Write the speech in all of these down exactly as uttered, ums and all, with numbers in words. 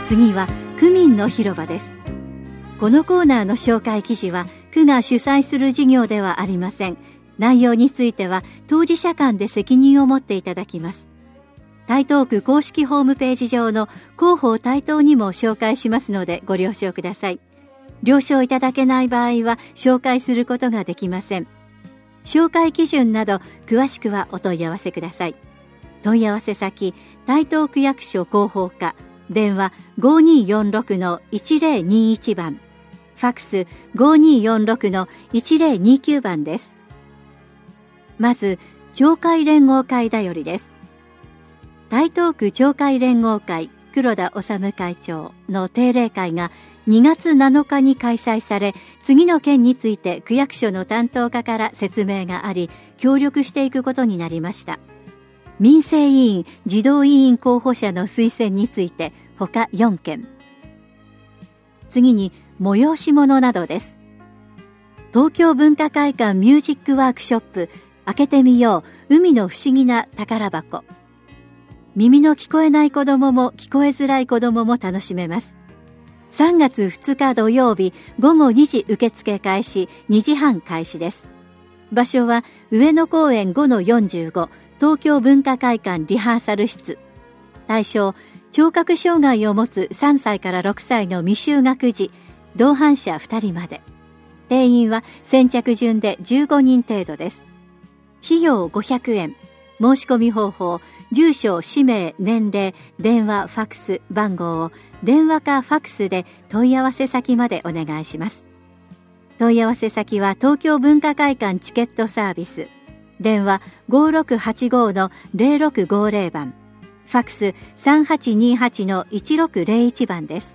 次は区民の広場です。このコーナーの紹介記事は区が主催する事業ではありません。内容については当事者間で責任を持っていただきます。台東区公式ホームページ上の広報台東にも紹介しますのでご了承ください。了承いただけない場合は紹介することができません。紹介基準など詳しくはお問い合わせください。問い合わせ先、台東区役所広報課、電話 ごにーよんろくのいちぜろにいち 番、ファックス ごにーよんろくのいちぜろにきゅう 番です。まず、町会連合会だよりです。台東区町会連合会黒田治会長の定例会がにがつなのかに開催され、次の件について区役所の担当課から説明があり、協力していくことになりました。民生委員、児童委員候補者の推薦について他よんけん。次に催し物などです。東京文化会館ミュージックワークショップ開けてみよう海の不思議な宝箱。耳の聞こえない子どもも聞こえづらい子どもも楽しめます。さんがつふつか土曜日ごごにじ受付開始、にじはん開始です。場所は上野公園 ごのよんじゅうご 東京文化会館リハーサル室。対象、聴覚障害を持つさんさいからろくさいの未就学児、同伴者ふたりまで。定員は先着順でじゅうごにん程度です。費用ごひゃくえん。申し込み方法、住所、氏名、年齢、電話、ファックス、番号を電話かファックスで問い合わせ先までお願いします。問い合わせ先は東京文化会館チケットサービス。電話 ごろくはちごのぜろろくごぜろ 番。ファックス さんはちにはちのいちろくぜろいち 番です。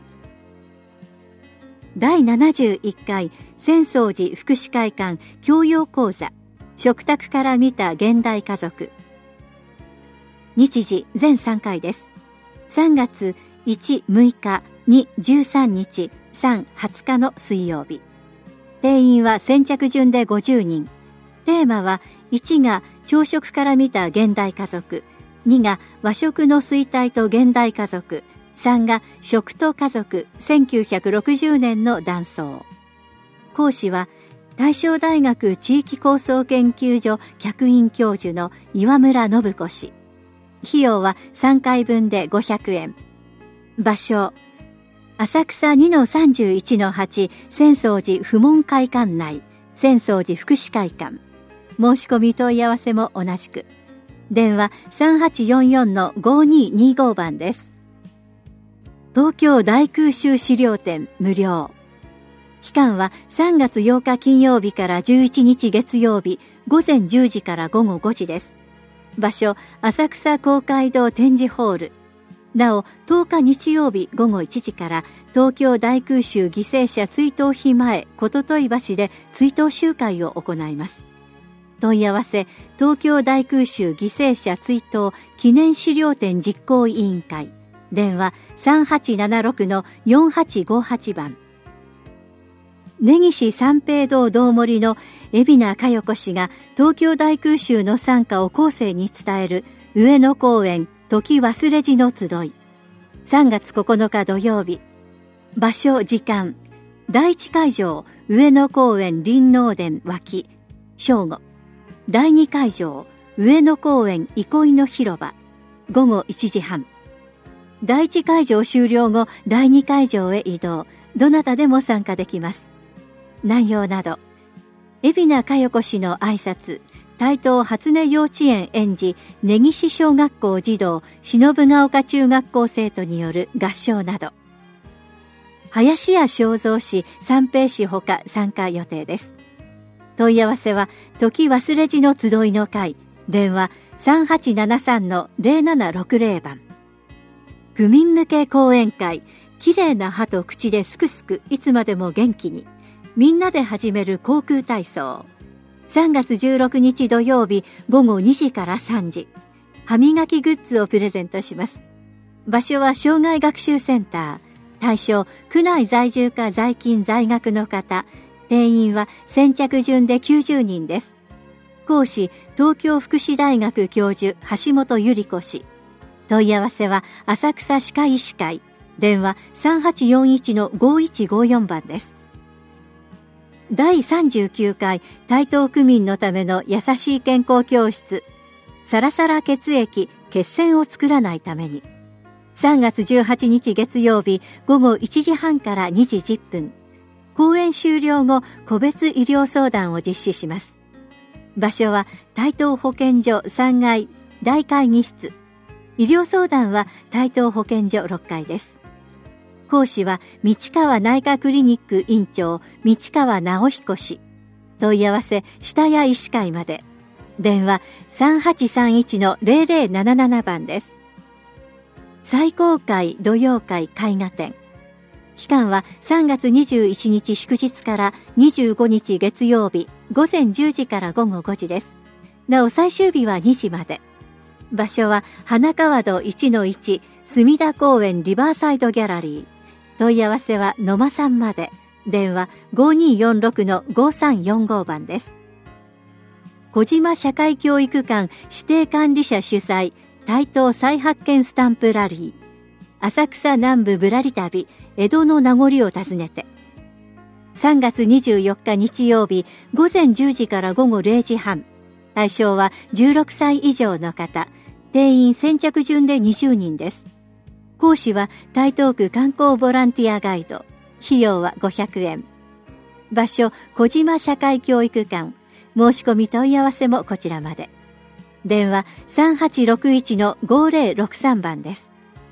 だいななじゅういっかい浅草寺福祉会館教養講座、食卓から見た現代家族。日時全さんかいです。さんがついち、むいか、に、じゅうさんにち、さん、はつかの水曜日。定員は先着順でごじゅうにん。テーマは、いちが朝食から見た現代家族、にが和食の衰退と現代家族、さんが食と家族、せんきゅうひゃくろくじゅうねんの断層。講師は、大正大学地域構想研究所客員教授の岩村信子氏。費用はさんかいぶんでごひゃくえん。場所、浅草 にのさんじゅういちのはち 浅草寺不問会館内、浅草寺福祉会館。申し込み問い合わせも同じく。電話 さんはちよんよんのごにーにーご 番です。東京大空襲資料展無料。期間はさんがつようか金曜日からじゅういちにち月曜日ごぜんじゅうじからごごごじです。場所、浅草公会堂展示ホール。なお、とおか日曜日ごごいちじから東京大空襲犠牲者追悼碑前こととい橋で追悼集会を行います。問い合わせ、東京大空襲犠牲者追悼記念資料展実行委員会。電話 さんはちななろくのよんはちごはち 番。根岸三平堂道盛の海老名佳代子氏が東京大空襲の惨禍を後世に伝える上野公園時忘れじの集い。さんがつここのか土曜日。場所時間。だいいち会場上野公園林農殿脇正午。だいに会場上野公園憩いの広場ごごいちじはん。だいいち会場終了後だいに会場へ移動。どなたでも参加できます。内容など、海老名佳代子氏の挨拶、台東初音幼稚園園児、根岸小学校児童、忍ヶ丘中学校生徒による合唱など、林家正蔵氏、三平氏ほか参加予定です。問い合わせは、時忘れじの集いの会、電話 さんはちななさんのぜろななろくぜろ 番。区民向け講演会、きれいな歯と口ですくすくいつまでも元気に。みんなで始める航空体操。さんがつじゅうろくにち土曜日ごごにじからさんじ。歯磨きグッズをプレゼントします。場所は障害学習センター。対象、区内在住か在勤在学の方。定員は先着順できゅうじゅうにんです。講師、東京福祉大学教授橋本由里子氏。問い合わせは浅草歯科医師会。 電話 さんはちよんいちのごいちごよん 番です。だいさんじゅうきゅうかい台東区民のための優しい健康教室、サラサラ血液血栓を作らないために、さんがつじゅうはちにち月曜日ごごいちじはんからにじじゅっぷん、講演終了後個別医療相談を実施します。場所は台東保健所さんがい大会議室、医療相談は台東保健所ろっかいです。講師は道川内科クリニック院長道川直彦氏。問い合わせ下谷医師会まで。電話 さんはちさんいちのぜろぜろなななな 番です。最高会土曜会絵画展。期間はさんがつにじゅういちにち祝日からにじゅうごにち月曜日ごぜんじゅうじからごごごじです。なお最終日はにじまで。場所は花川戸 いちのいち 隅田公園リバーサイドギャラリー。問い合わせは野間さんまで。電話 ごにーよんろくのごさんよんご 番です。小島社会教育館指定管理者主催台東再発見スタンプラリー。浅草南部ぶらり旅江戸の名残を訪ねて。さんがつにじゅうよっか日曜日ごぜんじゅうじからごごれいじはん。対象はじゅうろくさい以上の方。定員先着順でにじゅうにんです。講師は台東区観光ボランティアガイド。費用はごひゃくえん。場所小島社会教育館。申し込み問い合わせもこちらまで。電話 さんはちろくいちのごぜろろくさん 番です。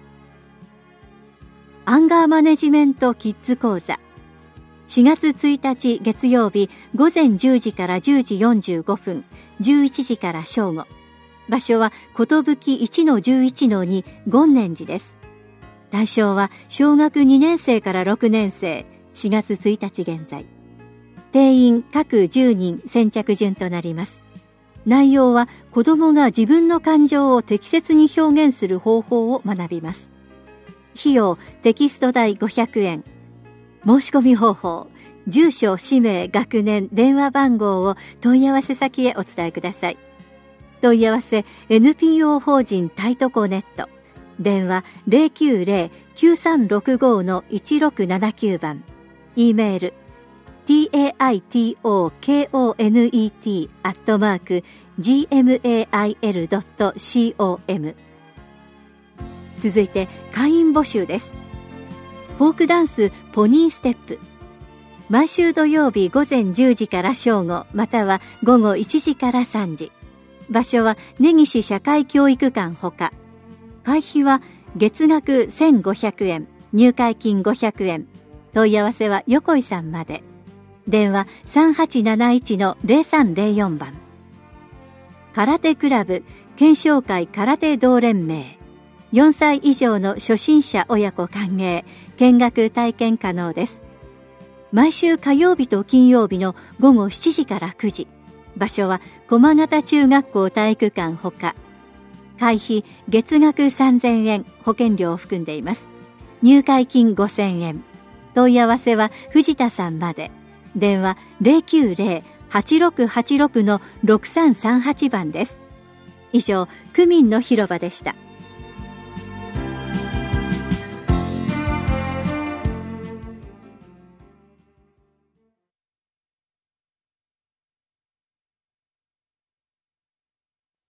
アンガーマネジメントキッズ講座。しがつついたち月曜日ごぜんじゅうじからじゅうじよんじゅうごふん、じゅういちじから正午。場所はことぶき いちのじゅういちのに 権念寺です。対象は小学にねんせいからろくねんせい、しがつついたち現在。定員各じゅうにん先着順となります。内容は子どもが自分の感情を適切に表現する方法を学びます。費用テキスト代ごひゃくえん。申し込み方法、住所、氏名、学年、電話番号を問い合わせ先へお伝えください。問い合わせ エヌピーオー 法人タイトコネット。電話 ゼロきゅうゼロ きゅうさんろくご のいちろくななきゅう 番。E メール ティーエーアイティーオーケーオーエヌイーティー アットマーク ジーエムエーアイエルドットコム。続いて会員募集です。フォークダンスポニーステップ。毎週土曜日ごぜんじゅうじから正午、またはごごいちじからさんじ。場所は根岸社会教育館ほか。会費は月額せんごひゃくえん、入会金ごひゃくえん。問い合わせは横井さんまで。電話 さんはちなないちのぜろさんぜろよん 番。空手クラブ検証会空手道連盟。よんさい以上の初心者親子歓迎、見学体験可能です。毎週火曜日と金曜日のごごしちじからくじ。場所は駒形中学校体育館ほか。会費月額さんぜんえん、保険料を含んでいます。入会金ごせんえん。問い合わせは藤田さんまで。電話 ゼロきゅうゼロ はちろくはちろくのろくさんさんはち 番です。以上、区民の広場でした。